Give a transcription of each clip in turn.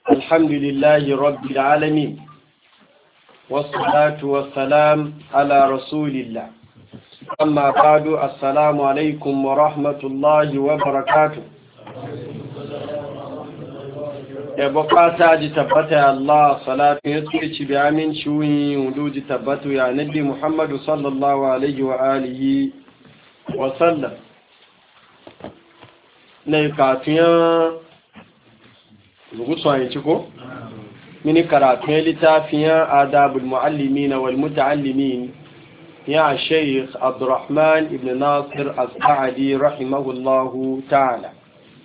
الحمد لله رب العالمين والصلاة والسلام على رسول الله أما بعد السلام عليكم ورحمة الله وبركاته bukata ji tabbata ya Allah salatu ya ci bi aminci wudu ji tabbata ya nabi Muhammadu sallallahu alaihi wa alihi wa sallam ne kafin rubutu ciko mini karatun littafiyan adabul muallimin wal muta'allimin ya Sheikh Abdurrahman ibn Nasir As-Sa'di rahimahullahu ta'ala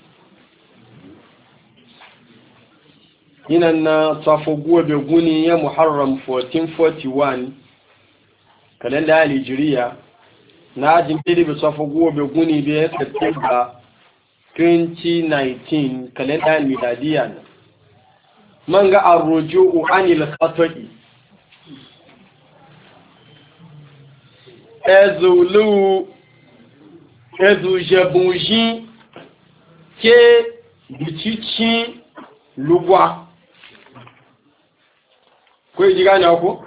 yinan na tsafo gobe guni ya Muharram 1441 kalenda Hijriya na jin bi tsafo gobe guni be September 2019 kalenda miladiya man ga arruju'u anil khata'i ezu jebunji ke bitici lugwa ko yi gane ku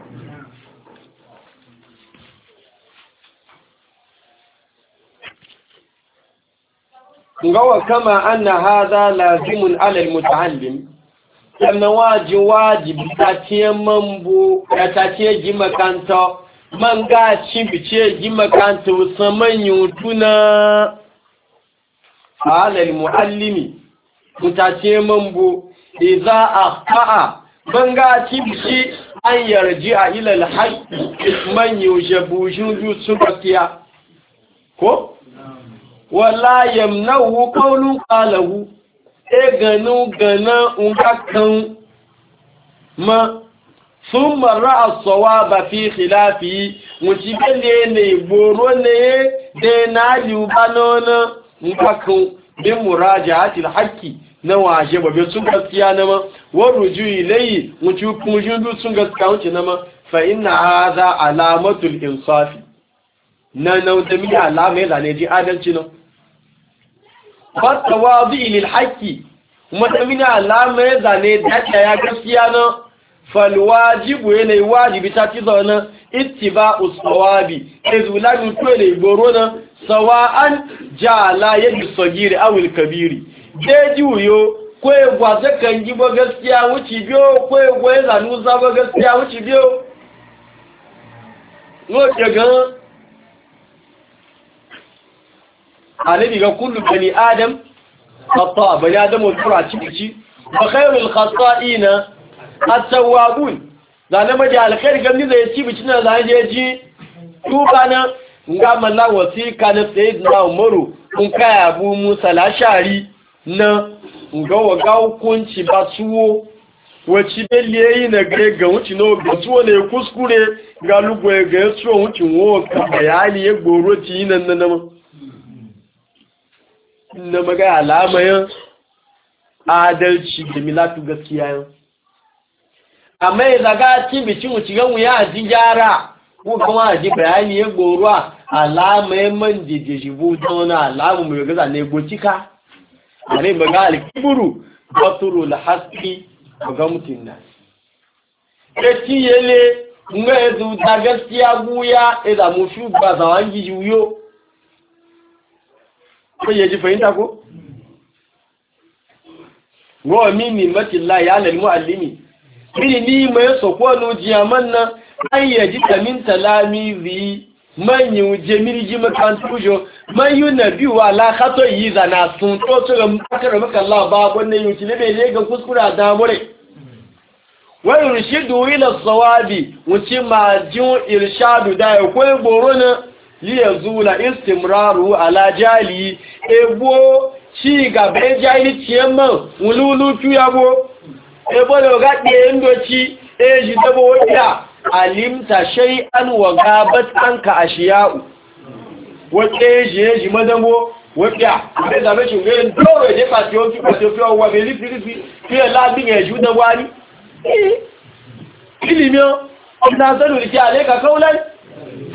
ngawa kama anna hadha lazimun ala almutaallim kana wajibi tace mambo ya tace ji makanta manga cimbice ji makanta musamman yutuna ala almuallimi mutace mambo idza akhta manga cimbice an yarji a ila alhaqq man yushabu su gaskiya ko wala yamnahu qawlu qalahu gana unkakan ma thumma ra'a sawaba fi khilafi mutibele ne boro ne de na yubanona unkakan bi muraja'ati alhaqi na waje babe sun gaskiya na ma waruju ilayhi mutukun jundu sun gaskiya wuce na ma fa inna hadha alamatul insafi na da mi alama yana ne ji adalci no fatawazi lil haqqi mutamina alama ya zane dace ya gaskiya na fal wajibu yana wajibi ta ci zauna ittiba'u sawabi izulani to ne goro na sawa'an jala yadi sagiri aw al kabiri deji uyo ko egwa zakan gibo gaskiya wuci biyo ko egwa ya zanu zaba gaskiya wuci biyo no daga annabi ga kullu bani adam khata bani adam wura cikici wa khairul khata'ina at-tawwabun zalama maji alkhair gamni zai ci bici na zai ji tubana nga malla wasika na sayyidina umaru kun kai abu musa lashari na nga waga hukunci ba tuwo wace belle yi na ga wuci no ga tuwo ne kuskure ga lugwe ga tuwo wuci wo ka bayani ya goro ci nan na maga alamayin adalci da milatu gaskiya yau amma ya zaga cibicin wucigan wuya a ji gyara ko kuma a ji bayani ya goruwa alamayin man jijibu don wani alamu mai gaza ne gotika a ne maga alkiburu baturu da haski ga mutum na ya ciyele nga ya zuta gaskiya guya ya zamu shugaba zawon gijiyo ko yaji fahimta ko wa mini matilla ya lal muallimi ni mai soko no jiyamanna an yaji tamin talamizi man yuje mirji makantujo man yunabi wala khato yizana sun to ga makara maka Allah ba wannan yuci ne bai ga kuskura da mure wa yurshidu ila sawabi wuci ma jin irshadu da ko borona liyazula istimraru ala jali ebo ci gabe jali ciyamman wululu tuyabo ebo da gade ndoci eji dabo waya alimta shay'an wa gabat anka ashiya'u wace eji madamo waya da zabe shi ngai doro de patio wa beli filifi fi la bi eju da wani ilimio na zanu ri aleka kaulan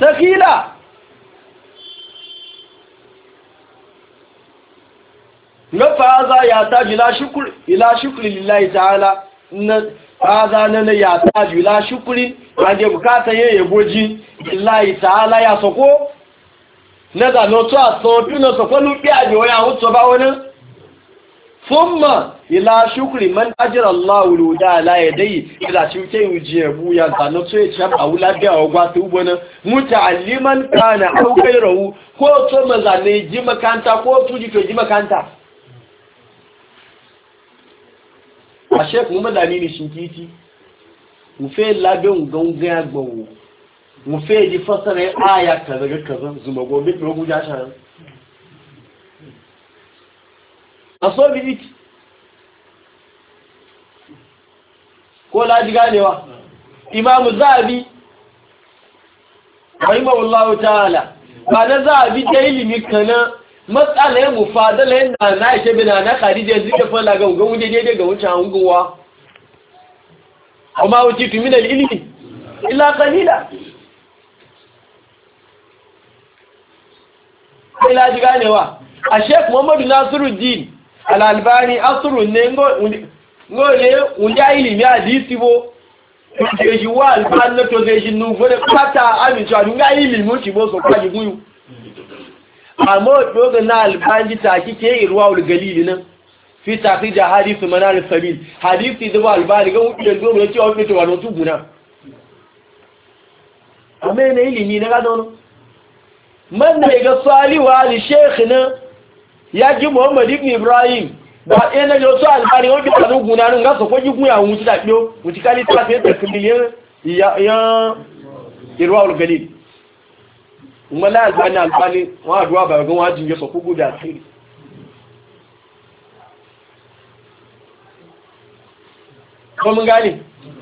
sakila fa za ya ta ila shukri lillahi ta'ala هذا نن يحتاج إلى شكر عند بكاتا يبوجي الله تعالى يا سكو نذا نوتو أصوتو نسكو نبيع ويا وصباونا ثم إلى شكر من أجر الله ولودا لا يدي إلى شكر يجيبو يا نوتو يشاب أولاد أوغاتوبنا متعلما كان أو غيره كوتو مزاني جيما كانتا كوتو جيما كانتا a sheik muhammad amini shinkiti mu fe labin gangan agbawo mu fe ji fasara aya kaza ga kaza zuma gobe ko guja shan aso bi ko laji ganewa imamu zabi rahimahullahu ta'ala ba na zabi da ilimi kana matsalar mufadala yana na ishe bina na khadija zika fala ga gungun daidai ga wucin hanguwa amma wuce tu min al-ilmi illa qalila ila ji ganewa a Sheikh Muhammad Nasiruddin Al-Albani asrun ne ngole unja ilimi hadisi bo to ji wa al-ban to zai jinu gore pata ami to nga ilimi ci bo so kwaji guyu amma dogon na albanji ta kike irwa ulgalili nan fi tafija hadithu manar sabil hadithi da albani ga wuce dogon ya ce wa fito wani tubuna amma ne ilimi na gano man da ga saliwa ali sheikh na ya ji muhammad ibn ibrahim ba ɗaya na yau su albani wani kanu guna nan gasa kwaji guya wuce da ɗiyo wuce kali ta fiye da kumiliyar ya irwa ulgalili mala albani wa duwa ba ga wajin ya soko guda kai ko mun gane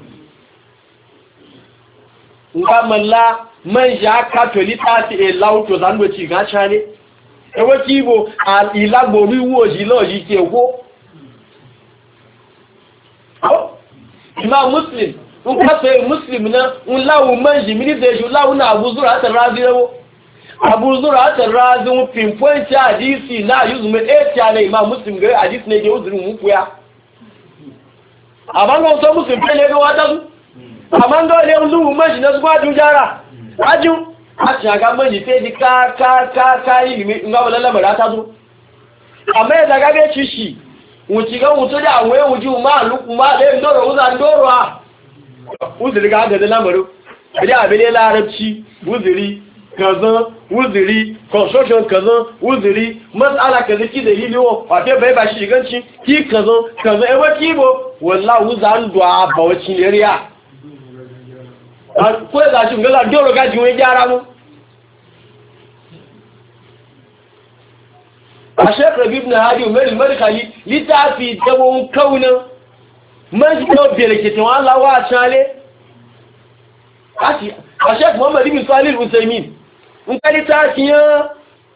ngamalla man ja katolita ti e lauto zango ci ga chane e wati bo al ilagbo riwo ji lo ji ke ko imam muslim un ka sai muslim na un lawu man ji mini de ju lawu na abuzura ta radiro abu zura ta razin pinpoint hadisi na yuzu mai ɗaya ne imam muslim gari hadisi ne ke uzurin mukuya amma ga wasu muslim fe ne ga wata su amma ga wani yanzu mashi na zuwa jujara ajin a shaga mani fe di ka yi limi nga wala lamara ta zo amma ya zaga bai ci shi wuci ga wuto da awai wuji ma luku ma da yin doro wuzan doro a uzuri ga agada lamarin bidi abin larabci uzuri kazan wuziri construction kazan wuziri matsala kaza ki dalili wo wafe bai ba shi ganci ki kazan ewa kibo wallahi wuzan duwa ba wacin area ko ga shi ngala doro ga ji wai gyara mu a Sheikh Rabi ibn Hadi Umar al-Madkhali litafi dabon kauna man ko bele ke tan Allah wa chale a Sheikh Muhammad ibn Salih al-Uthaymeen in kali ta kiyan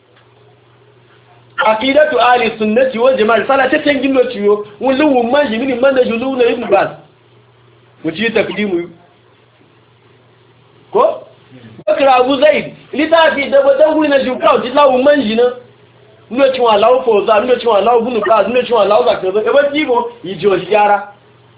aqidatu ahli sunnati wal jamaa sala ta tangin do ciyo wulu man jimini man da julu na ibn Baz wuci takdimu ko Bakr Abu Zaid litafi da badan guri na juka ji lawu man jina ndo ci wa lawu fo za ndo ci wa lawu ibn Baz ndo ci wa lawu zakka e ba jibo yijo jara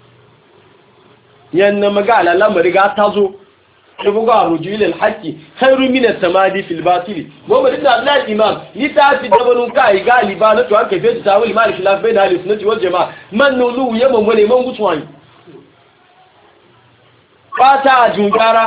yanna magala lamari ga tazo يبقى رجوع إلى الحق خير من التمادي في الباطل محمد بن عبد الله الإمام لتأتي دبن كاي قال لبانة وعن كيفية تساوي المال خلاف بين أهل السنة والجماعة من نولو يمم ولمن قطوان فاتا جنجارا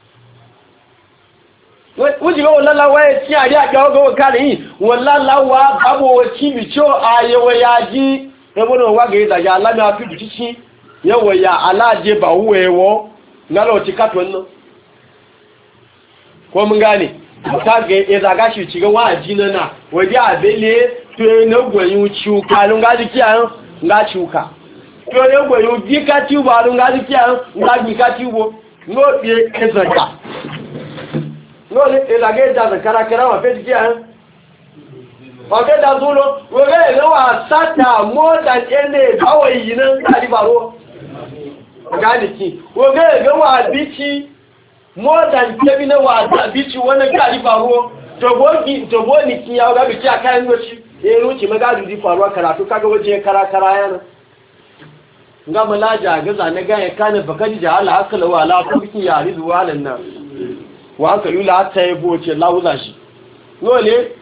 wuji ga wallahi waye ci a ya ga ga kan yi wallahi wa babo ci mi cho ayewa yaji e bono wa ga da ya Allah mi afi bici yawa ya alaje ba wewo ngalo ci katon no ko mun gane ka ga ya zaga shi ciga waji na waje abele to ne gwayin ciuka lun ga dikiya nga ciuka to ne gwayin dika ciuba lun ga dikiya nga dika ciubo no be ezaka no le elage da zakara kara wa fe dikiya wa fe da zulo wo ga le wa sata more than ene kawai yin ka di baro ga diki wo ga wa bici more than kemi na wa bici wannan ka di baro to boni ki ya ga bici aka yin doci ruci magadu di faruwa karatu kaga waje kara yana nga malaja ga zane ga ya kana bakari da Allah akala wa la kuki ya ridu walan nan wa aka yula hatta ya boce lauza shi ngole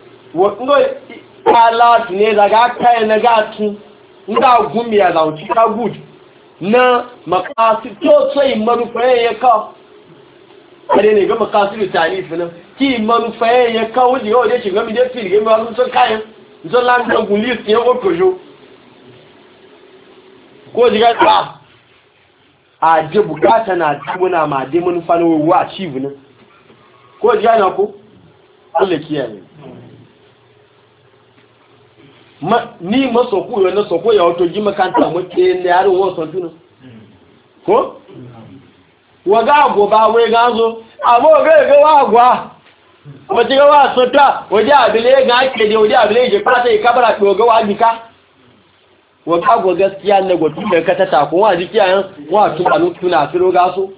ala ne daga kai na gatu nga gumi ya lauci ka good na makasi to sai manufa ya ka kare ne ga makasi talif nan ki manufa ya ka wuje wuje shiga mi da fil ga ma sun kayan sun lan da gulis ne ko kojo ko diga ta a je bukata na tuna ma dai mun fano wa achieve ne ko diga na ko Allah kiyaye ni masoku yo na soko ya wato ji makanta mu ke ne yarin wasan tuna ko waga go ba we ganzo abo ga wa gwa o ti ga wa sota o ja abile ga ke de o ja abile je pata ikabara to ga wa dika waga go gaskiya ne go tun da ka tata ko wa dikiya yan wa tun tuna tiro ga so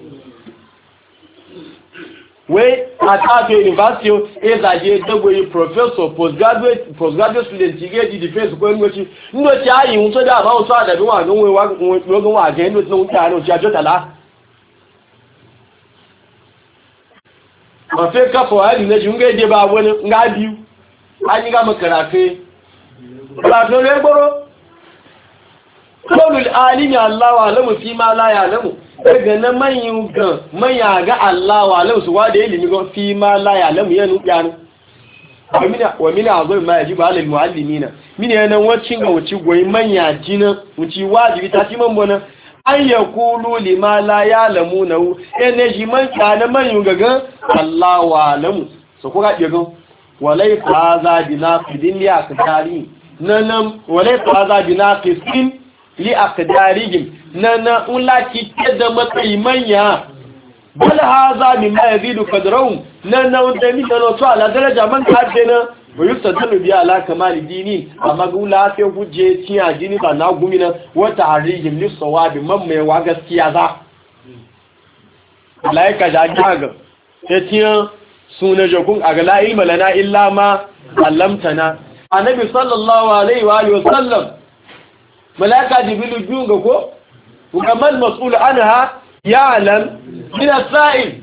we at university is a je dagwe professor postgraduate student get the defense ko ngochi ayi un so da ba o so ada bi wa gun we wa je ndo tun ta no ti ajo tala ma fe ka fo ali ne junge de ba woni nga biu ani ga makarafe ba to le gboro qawlul alimi Allah wa alamu fi ma la ya'lamu daga na manyan gan manya ga Allah wa alamu su wada ilimi ga fi ma la ya'lamu yanu yanu wa mina azoi ma yajibu alal muallimina mine yana wacin ga wuci goyi manya jina wuci wajibi ta ci man bona an yaqulu lima la ya'lamuna ene ji man kana manyan ga Allah wa alamu so ko ga diga walai faza binaqidin li akdari nanam walai faza binaqidin li aqdarihim nana ulaki da matsayi manya bal haza mimma yazidu qadrahum nana wanda mi da to ala daraja man kadena wa yustadalu bi ala kamal dini amma gula sai hujje tiya dini ba na gumina wa ta'rihim lis sawabi man mai wa gaskiya za malaika da gaga sai tiya sunan jokun aga la ilma lana illa ma allamtana annabi sallallahu alaihi wa alihi wasallam malaka jibilu junga ko وكمان مسؤول عنها يعلم من السائل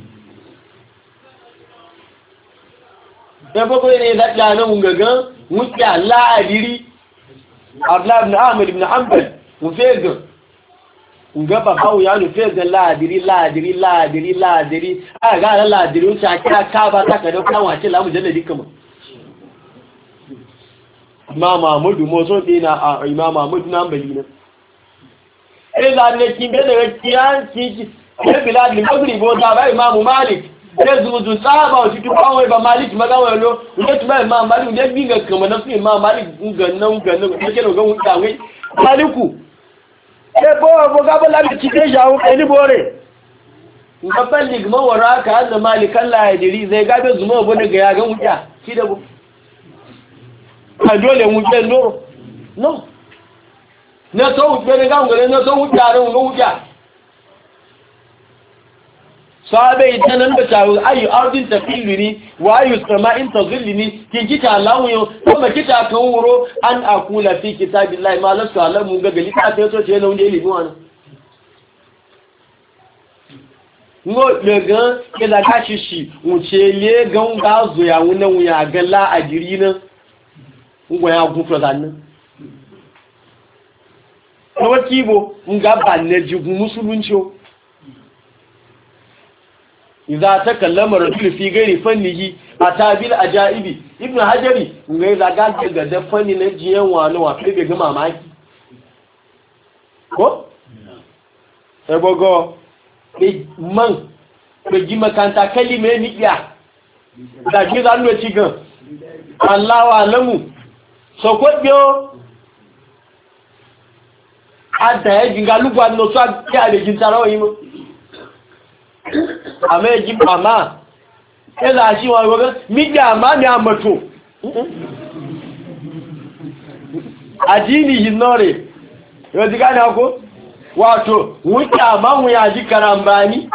يبقى إذا كان مغاقا وكا لا أدري عبدالله بن عامر بن حنبل وفيقا وقبا قوي يعني فيقا لا أدري قال لا أدري وشاكرا كابا تاكا كان وحشي لا مجلد كما إمام محمود موسون دينا إمام محمود نامبلينا إذا نكين بيدر كيان كي بلاد المغرب وتابع إمام مالك يزوج صحابة وتتبعوا إمام مالك ما قالوا له ويتبع إمام مالك ويجي كما نفسه إمام مالك غنوا كانوا غنوا كانوا مالكو يبغى قبل أن تيجي أني بوري ngabali gma waraka anna malikan la yadiri zai gabe zuma bane ga yagan wuya shi da bu a dole wuce no na so wuce ga ngare na so wuce ran ga wuce sabe idan da tawo ayu ardin tafilini wa ayu sama'in tazillini kin kita lawo kuma kita kan wuro an akula fi kitabillahi ma lasu alamu ga galita ta so ce na wunde ilimi wannan ngo legan ke da kashi shi wuce le gan ga zo ya wunan wuya ga la ajiri nan ngo ya gufa zannan ko kibo nga banne jigu musulunci idza takallama rajul fi ghairi fannihi atabil ajaibi ibnu hajari ngai zaga daga da fanni na jiyan wani wa kai ga mamaki ko ebogo man ko ji makanta kalime ni ya da ji zan no ci gan Allahu alamu so ko bio ada ya jinga lugwa no so ya le jin tarawo yimo ame ji mama ela ji wa go mi ja ma mi amato ajini hinore yo diga na ko wato wuta ma mu ya ji karambani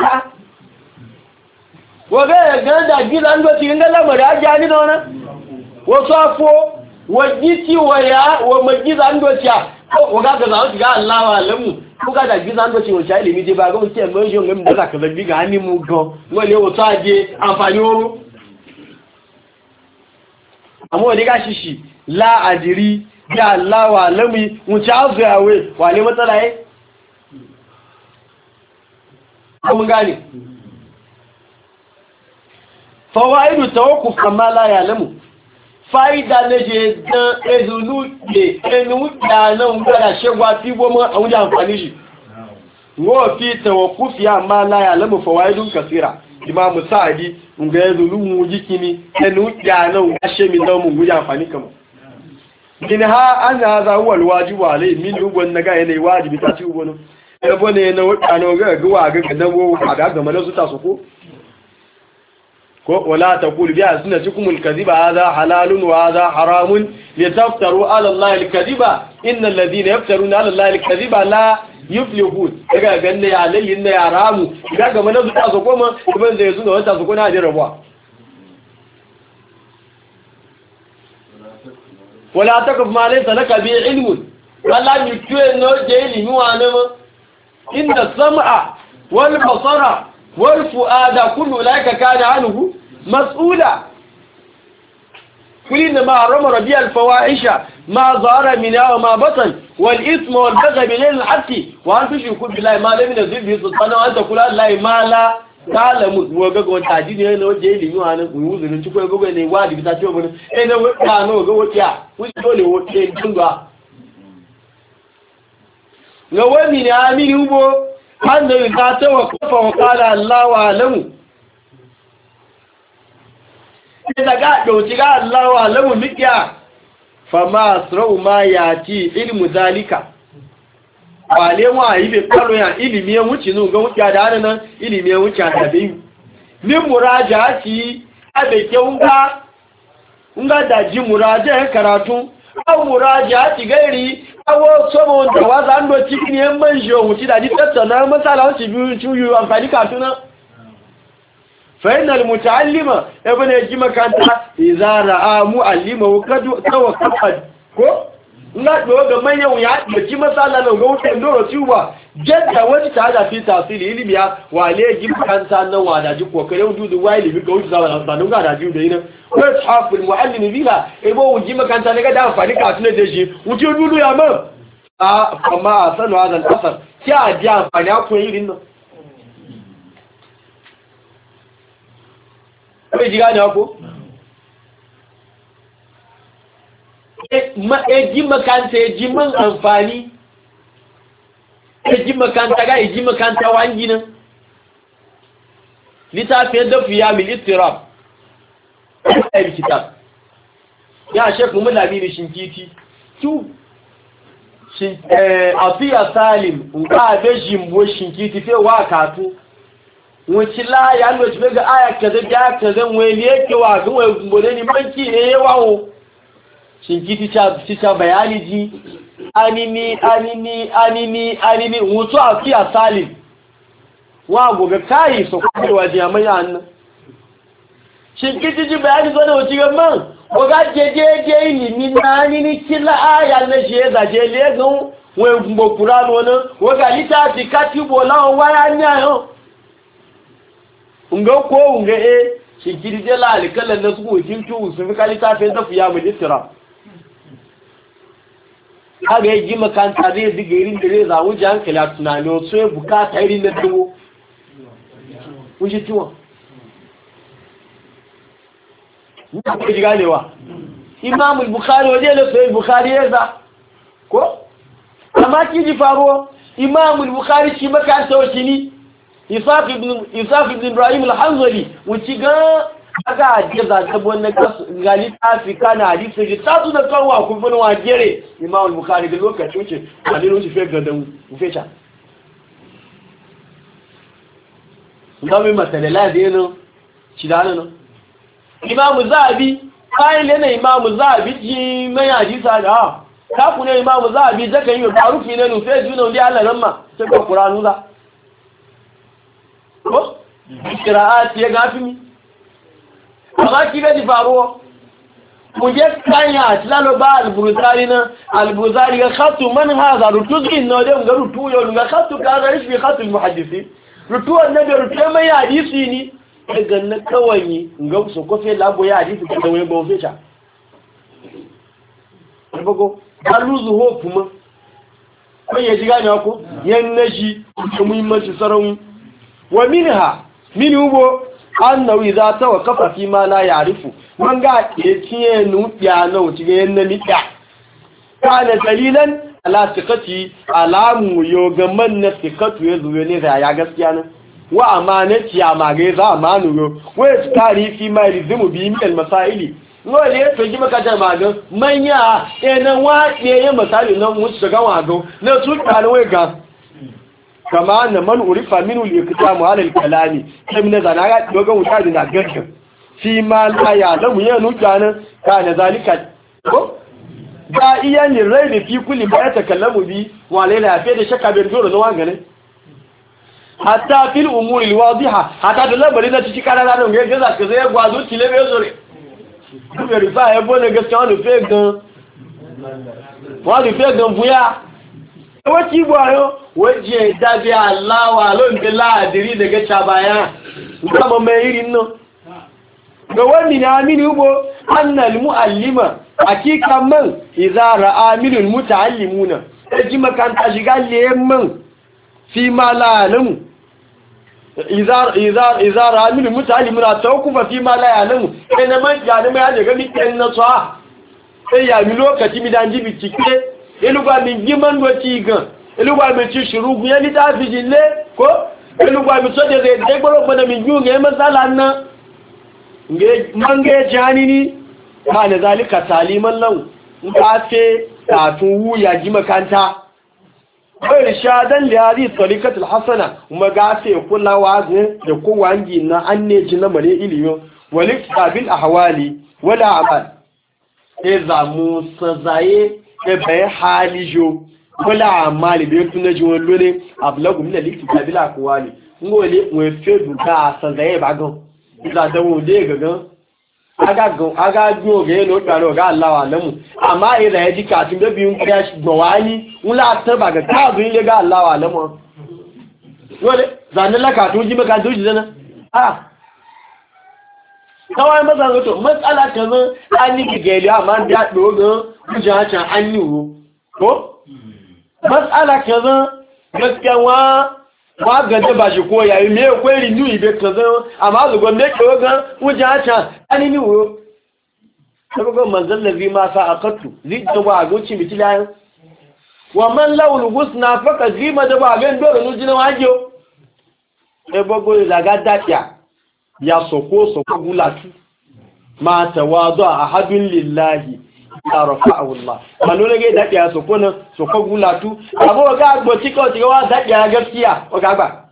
wo ga da gidan do ti ngala mara ajani dona wo so afo wajiti waya wa magiza ndocha ko ga ga zawo ga Allah wa lamu ko ga da giza ndocha wa cha ilimi je ba ga mutum mai jo ngam da ka zabi ga ni mu go wole wo ta je àǹfààní oru amo de ga shishi la adiri ya Allah wa lamu mu cha zuyawe wale matsala ko mun gane fawaidu tawakkuf kama la ya'lamu fáìdà léṣe dán ezùlú lè ẹnu ìdáná ń gbọ́dá ṣẹ́gbà tí wọ́n mọ́ àwọn àǹfààní ṣì wọ́n fi tẹ̀wọ̀ kú fi àmà láyà lẹ́mù fọwáìdù kàfíra Imam Sa'di ń ga ezùlú mú jíkí ni ẹnu ìdáná ń gbá ṣe mi dán mú gbọ́dá àǹfààní kan min ha an hadha huwa alwajib alayhi min ugon naga yana wajibi ta ci ugon ebo ne na wadano ga gawa ga dawo ga ga mana su ta su ko wala taqulu bi asnatikum alkadhiba hadha halalun wa hadha haramun litaftaru ala allahi alkadhiba innal ladhina yaftaruna ala allahi alkadhiba la yuflihun daga ganne ya layin na haramu ga mana su ta su kuma ibn da yasu da wata su kuna da rabuwa wala takaf ma laysa laka bi ilmun wala yutwe no je ilmi wa nama inna sam'a wal basara wal fuada kullu laika kana anhu mas'ula kulina ma harama rabbi al fawahisha ma zahara minha wa ma batan wal ithma wal baghy bil haqqi wa an tushriku billahi ma lam yunzil bihi sultana wa an taqulu allahi ma la ta'lamu wa gago taji ne no je ilmi wa nan uzurin ci ko gago ne wadi ta ce mun eh na wa no gago tiya wuce dole wote dungwa ga wani ne amiri ubo wanda ya ta tawakkafa wa qala Allahu alamu daga dauki ga Allahu alamu mikiya fama asra'u ma yati ilmu zalika wale wa yi be kalo ya ilimi ya wuce nu ga wuce da nan ilimi ya wuce da biyu min murajati abe ke unga da ji muraja karatu aw murajati gairi awo somo da waza ando cikin yan manjo wuci da tattauna masala wuci biyu ciyu amfani katuna fa innal mutaallima ibn yaji makanta idza ra'a muallima kad tawaqqaf ko na do ga manyan ya ci masala nan ga wuce ndoro ciwa jadda wani ta da fi tasiri ilimiya wale ji makanta nan wada ji kokarin dudu wai libi ga wuce zawa sanan ga da ji da ina ko haful muallim biha ebo wuji makanta ne ga da amfani katuna da shi wuce dudu ya ma amma a sanu hazan asar ki a ji amfani a kuwa irin nan ƙwai ji gane ko? ji makanta ya ji man amfani ji makanta ga ji makanta wangi nan littafin dafi ya mil istirab ya kitab ya shekku mulami shinkiti afiya salim nka abe jimbo shinkiti fe wa katu wuci la ya lo ci ga aya kaza ga kaza wani yake wa ga wai gumbo ne banki ne yawo shinkiti ta bayani ji anini wuto afiya salim wa goga kai so ko waje amaya annan shinkiti ji bayani zo da wuci ga man oga jejeje ilimi na ni kila aya na je da je legun we gbo Qur'an wona oga litafi katibo lawon waya ni ayo ngo ko unga shikiri je la alkalan na su kin tu su fi kalita fe da fiya mu ditira aga yi makanta zai diga irin da zai zawo jan kala tunani o so bukata irin na duwo wuce tuwa ko ji ganewa Imam al-Bukhari waje da sai Bukhari yaza ko amma kiji faruwa Imam al-Bukhari shi makanta wace ni Isaf ibn Ibrahim al-Hanzali wuci ga aga jaza ta wannan gali Afrika na hadisi ji ta da kanwa ku bin wajere Imam al-Bukhari da lokaci wuce kalilo shi fe gadan mu fecha ndami masalala da yana shi da nan Imam Zahabi kai lena Imam Zahabi ji mai hadisa da ka ku ne Imam Zahabi zaka yi tarufi ne no fe juna ndi Allah ramma sai ko Qur'anu da ko qira'at ya gafi mi amma ki ga di faruwa muje kanya tilalo ba al-Burzari na al-Burzari ga khatu man hadha rutuzin no da ga rutu yo ga khatu ka ga shi khatu al-muhaddisi rutu annabi rutu mai hadisi ni daga na kawai ga su kofe labo ya hadisi da wani ba fecha bago aluzu ho kuma ko ya ji gane ko yan naji da muhimmanci sarawi wa minha min hubo annahu idza tawaqafa fi ma la ya'rifu man ga tiye nu ya na wuci ga yan nika kana dalilan ala tiqati alamu yo ga man na tiqatu ya zuwa ne da ya gaskiya ne wa amanati ya mage za amanu yo wa tarifi ma rizimu bi min masaili wole to ji maka da magan manya ena wa ye misali nan mu shiga wago na su kalwai ga kama na man urifa minu liqtamu ala alkalami kimna zanaga dogon wuta da gaskiya fi ma la ya lamu ya nutana kana zalika ko da iya ni rai fi kulli ba ta kallamu bi wa laila fi da shakka bin dole zuwa gane hatta fil umuri alwadiha hatta da labarin da ciki kana da ne ga zaka zai gwazo tilebe zore bẹ̀rẹ̀ fà ẹbọ́ ní gẹ́gẹ́ wọ́n lè fẹ́ gan fún yá ẹwọ́ tí ìbò ayọ́ wọ́n jẹ́ ìdábí aláwà lóǹdé láàdìrí dẹ̀gẹ́ ṣàbáyá ìgbàmọ̀ mẹ́rin náà gbẹ̀wọ́n ni àmìnì ugbo annal mu'allima hakika man izara aminul muta'allimuna ẹjí makanta shiga lè man fi ma láàlẹ́mù izara aminu mutane muna taukufa fi ma la yanamu kai na man ya nima ya daga mikin na tsawa sai ya mi lokaci mi dan jibi cike ilugba mi giman doci gan ilugba mi ci shurugu ya litafi jille ko ilugba mi so de de gboro bana mi ju nge masala na nge mange jani ni ma na zalika taliman lahu nka ce tatun wuya ji makanta bai shadan da yari tarikatul hasana kuma gafe kulawa da kowangi na anneji na mare iliyo walik tabil ahwali wala amal zamu sazaye bai halijo wala amali bai tunaji wallo ne ablagu min al-iktabil ahwali ngole we fedu ka sazaye bagan da dawo de gagan aga gbọ́ gẹ́ ló gbàrọ̀ ọ̀gá aláwà lẹ́mù àmá ìrẹ̀ ẹjí kàtí bébí ń kẹ́ gbọ̀n wá ní ń látẹ́bà gẹ̀ káàbù ilé gá aláwà lẹ́mù wọ́lẹ̀ zanilaka tó jí mẹ́ka tó jí zẹ́nà kawai mẹ́sàn-án tó mẹ́sàlá kẹzán a ní gẹ̀gẹ̀lẹ̀ àmá ń dáɗò gan kújẹ́ àṣà an yi wo ko mẹ́sàlá kẹzán gaskiya wa ganta ba shi ko yayi me akwai rinu ibe kaza amma zu gwamnati ke ga wuce hata anini wo saboda manzal ladhi ma sa'aqatu zidda wa goci mitilan wa man lawul husna faka zima da ba gan dole nu jina wajo e bogo daga dakiya ya soko gulatu ma tawadu ahadun lillahi ya rafa'u Allah kanu ne ga dakiya soko na soko gulatu abo ga gbo ti ko ti wa dakiya gaskiya o ga gba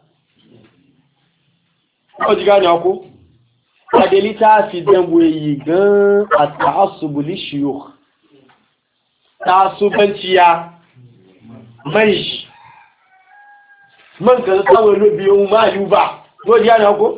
o ji ga ni ọkụ adelita fi danbo yi gan at-ta'assub li shuyukh ta'assubanciya mai man ka sawo lobi o ma yuba o ji ga ni ọkụ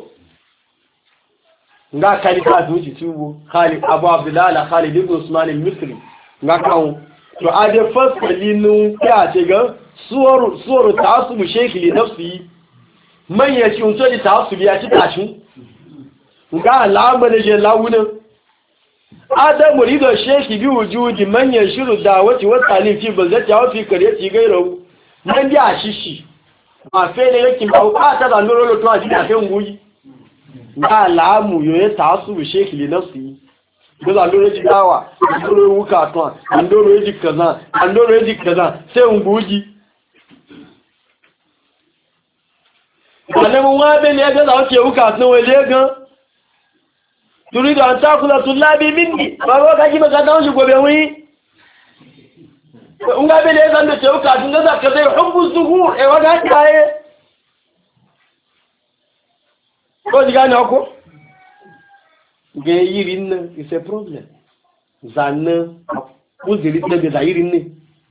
nga khalifa duji tubo Khalid Abu Abdullah Khalid ibn Usman al-Misri nga kawo to ade fasalinu ya ce ga suwaru ta'assub sheikh li nafsi man ya ci unto di ta'assub ya ci tashi nga alama da je lawuna adamu rido sheikh bi wujudi man yashiru dawati wa talifi bazati wa fi kariyati gairo man ya shishi ma fe ne yake ba ta da lolo to ajina fe nguyi na lamu yoye tasu sheki li nafsi gaza loro ji dawa loro wuka to andoro ji kaza sai unguji wale mun wa be ne gaza oke wuka to wele gan turi da ta kula tulabi minni ba go ka ji maka dawo shi gobe wi unga be ne zan da wuka tun gaza ka sai hubbu zuhur e waga taye ko diga ni ọkụ ga-eyiri nne is a problem zanne uziri tebe da yiri nne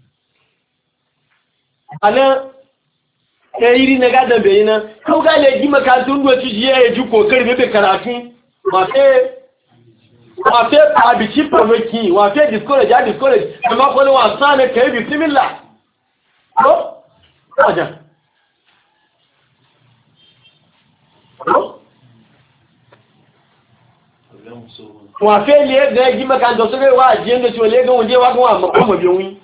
ana eyiri na gadan bai na ko ga le ji maka tun do ci je ya ji kokari bebe karatu ma sai wa fe abiti provoke wa fe discourage amma ko wa sana kai bismillah ko aja wa fe le ga ji maka ndo so wa ji ndo so le ga wonje wa kan wa mo bi won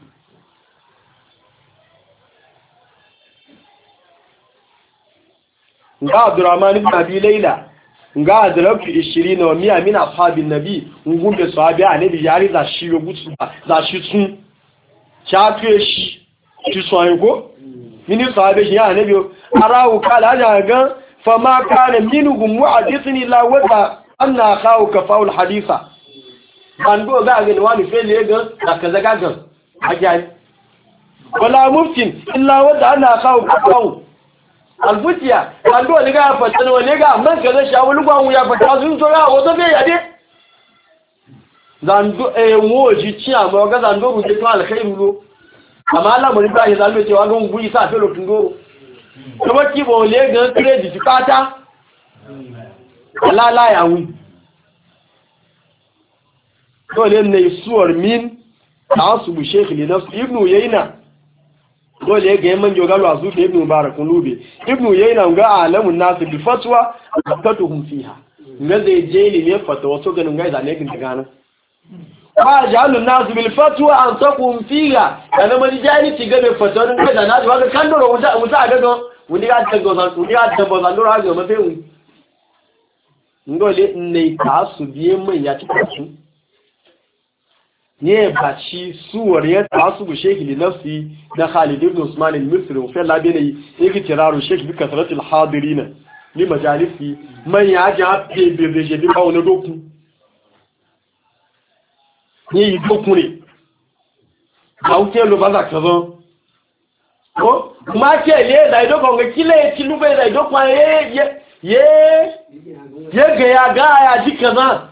nga Abdurrahman ibn Abi Layla nga adraku 20 wa 100 min ashabin nabi ngumbe sahabi anabi yari za shi yogutu za shi tun cha tueshi ti so ayo mini sahabi shi anabi arawu kala ga fama kana minhum mu'adithni la wata anna khawu kafaul haditha bando ga ga wani fele ga da kaza ga ajai wala muftin illa wata anna khawu kafaul albutiya bando ne ga fata ne ga man kaza shawulu gwan ya fata sun to ya wato be yade zando woji ci amma ga zando ru de to alkhairu lo amma Allah mun ba ya zalme cewa ga ngui sa felo tundoro kuma kibo le ga credit kata la ya wi dole ne suwar min ta'asub sheikh li nafs ibnu yayna dole ga man jogalo azu ibnu mubarak lube ibnu yayna ga alamun nas bi fatwa tatuhum fiha ga zai je ne fatwa so ganin ga zane kin gana ba jalun nas bil fatwa an taqum fiha kana mali jani ci ga be fatwa din ga na ga kan doro wuta ga go wuni ga ta go san wuni ga ta bo san doro ga ma fe wi ngole ne ta su biye mai ya ci su ne ba ci suwar ya ta su bu sheki li nafsi da Khalid ibn Usman al-Misri wa fa labini yake tiraru sheki bi kasratil hadirin li majalisi man ya ja be je bi ba wona doku ni doku ne hauke lo ba za ka zo ko ma ke le da doku ga kile ci lube da doku ye ga ya ji kaza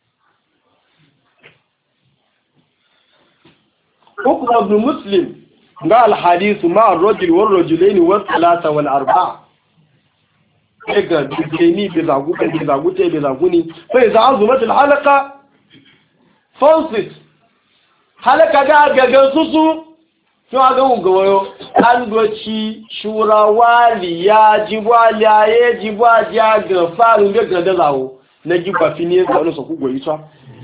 حكم ابن مسلم قال الحديث مع الرجل والرجلين والثلاثة والأربعة إذا بكيني بذاقوني فإذا عظمت الحلقة فانصت حلقة قاعد سوسو شو أقول قويو أندوشي شورا واليا جبواليا يجبواليا غفار ونجد نجيب فينيس ونسوكو قويسا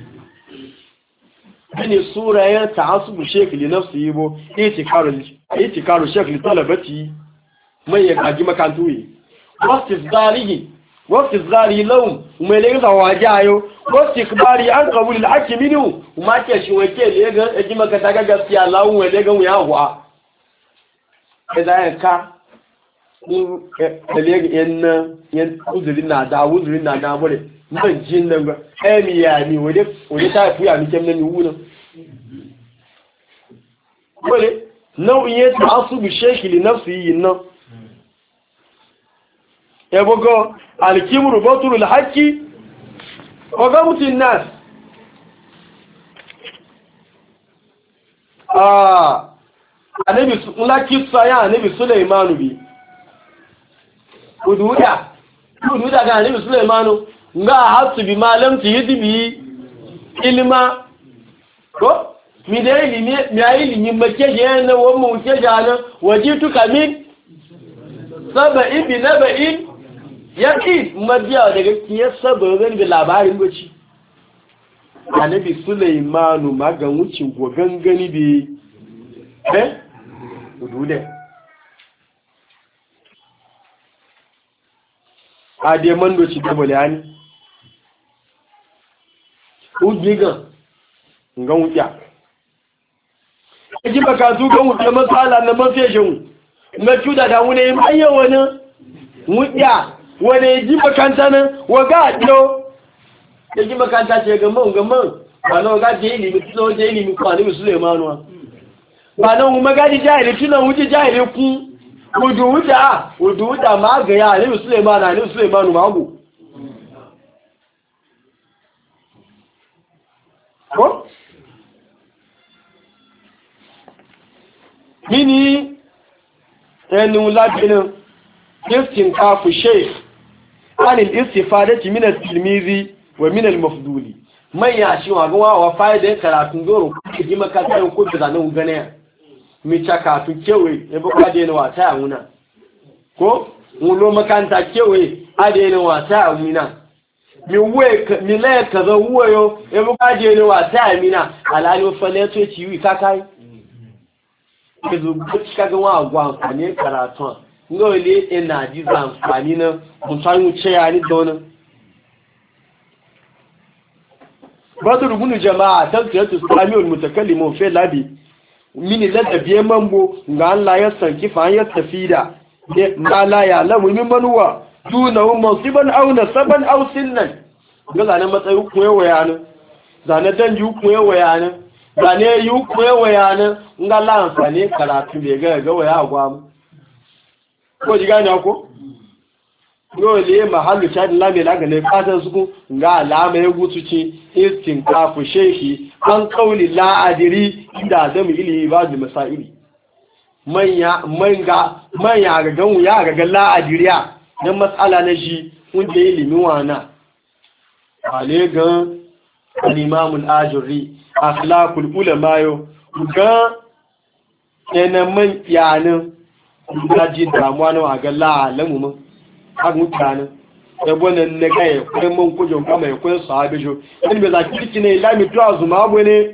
ne surayen ta'assubu shekh li nafsihi bo itikaru shekh li talabati mai ya kaji makantuyi wastifdarihi lahum mai le ga wajayo wastikbari an qabul al-haqq minhu kuma ke shi wake le ga ji makata ga gaskiya lawu mai le ga mu yawa idan ka ni le ga yan uzurin na da bole man jin nan ga emiya ni wode ta fuya mi kemna ni wuna wole nau'in ta'assub shekhi li nafsihi nan ebogo al-kibru batul al-haqqi wa gamtu an-nas anabi sulaki saya anabi Sulaimanu bi ududa ga anabi Sulaimanu nga hasu bi malam ti yidi bi ilma ko mi da ilimi mi ayi ilimi make je na wo mu ke jana wajitu kamin sab'in bi nab'in yaqi madiya daga kiye sab'in bi labarin goci annabi Sulaimanu magan wucin go gangani bi udude ade mando ci dabale ani ujiga ngan wuya ji baka zu ga wuya masala na mafejin na cuda da wune mai wani wuya wani ji bakanta nan waga dio ji bakanta ce ga man ba na waga je ilimi tuno je ilimi ko ani Sulaimanu ba na mu magaji jahili tuno wuce jahili ku ududa ma ga ya ani Sulaimanu mago ko mini enu labin istinqafu shaykh an al-istifadati min at-tilmizi wa min al-mafduli manya shi wa gawa wa fa'ida karatun doro ku ji makata ko da nan gane mi chaka tu kewe e ba da ne wata amuna ko mu lo makanta kewe ade ne wata amina mi le ka zo wuyo e ba da ne wata amina alali fa le to ci wi kakai ke zo ka ga wa gwa ne karatun ngole ina ji amfani na mun san mu ce ya ni don badru bunu jama'a tazkiyatu islamiyul mutakallimu fi labi mini ladabi mambo ga Allah ya sanki fa ya tafida ma la ya lamu min manwa duna musiban aw nasaban aw sinnan ga zanen matsayi ku yawaya ne zanen danji ku yawaya ne zane yi ku yawaya ne ga Allah amfani karatu bai ga waya agwa mu ko ji gane ko dole mahallu shadi lami laga ne fatan su ga alama ya gutuci istinkafu shehi an kauli la adiri inda zamu ilimi ba da masaili manya ga ganwu ya ga la adiriya dan mas'ala na shi wanda ilimi wana ale gan al-imam al-ajuri akhlaqul ulama yo ga man yanin gaji damuwa na ga la alamu mun har mutanen ebonan na gaya kwanan man kujon kama ya kwanan sahabi jo in bai za kirki ne lami tuwa zuma abu ne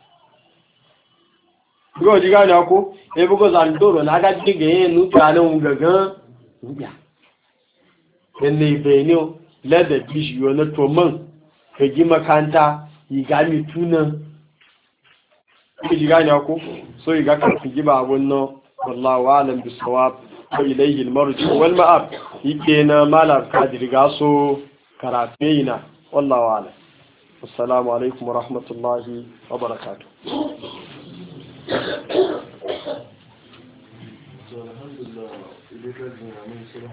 ga ji gane ako ya bugo zandoro na ga cikin ganyen mutanen gagan rubiya yan ne benin lada bishiyo na toman ka gi makanta yi gami tunan ka ji gane ako so yi ga karfi giba abun nan wallawa alam bisawab وإليه المرجع والمآب يكينا مالا كادر غاسو كراتينا والله أعلم والسلام عليكم ورحمة الله وبركاته.